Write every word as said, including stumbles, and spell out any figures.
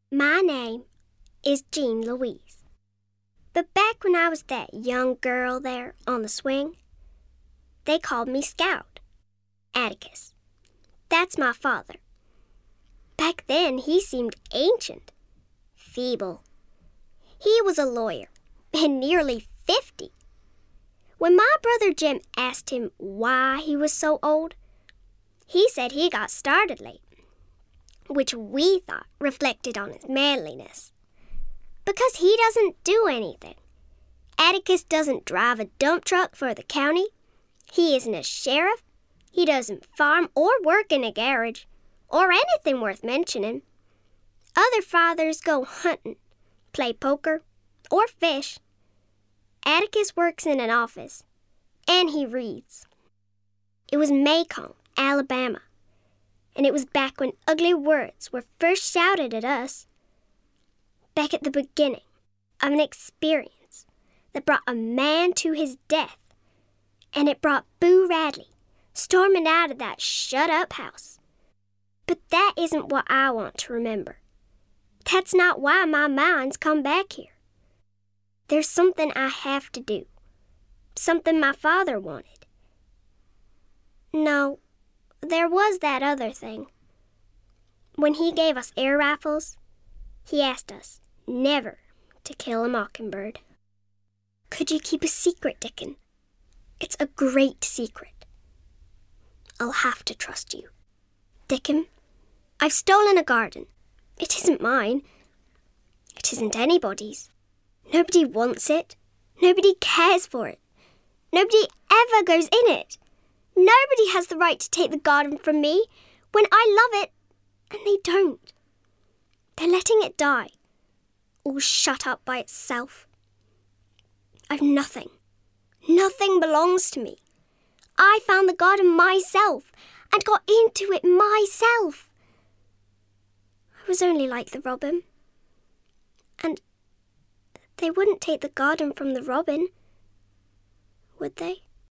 My name is Jean Louise. But back when I was that young girl there on the swing, they called me Scout. Atticus. That's my father. Back then, he seemed ancient, feeble. He was a lawyer, and nearly fifty. When my brother Jim asked him why he was so old, he said he got started late, which we thought reflected on his manliness. Because he doesn't do anything. Atticus doesn't drive a dump truck for the county. He isn't a sheriff. He doesn't farm or work in a garage, or anything worth mentioning. Other fathers go hunting, play poker, or fish. Atticus works in an office, and he reads. It was Macomb, Alabama, and it was back when ugly words were first shouted at us. Back at the beginning of an experience that brought a man to his death, and it brought Boo Radley storming out of that shut-up house. But that isn't what I want to remember. That's not why my mind's come back here. There's something I have to do. Something my father wanted. No, there was that other thing. When he gave us air rifles, he asked us never to kill a mockingbird. Could you keep a secret, Dickon? It's a great secret. I'll have to trust you. Dickon, I've stolen a garden. It isn't mine. It isn't anybody's. Nobody wants it. Nobody cares for it. Nobody ever goes in it. Nobody has the right to take the garden from me when I love it, and they don't. They're letting it die, all shut up by itself. I've nothing. Nothing belongs to me. I found the garden myself and got into it myself. I was only like the robin. And they wouldn't take the garden from the robin, would they?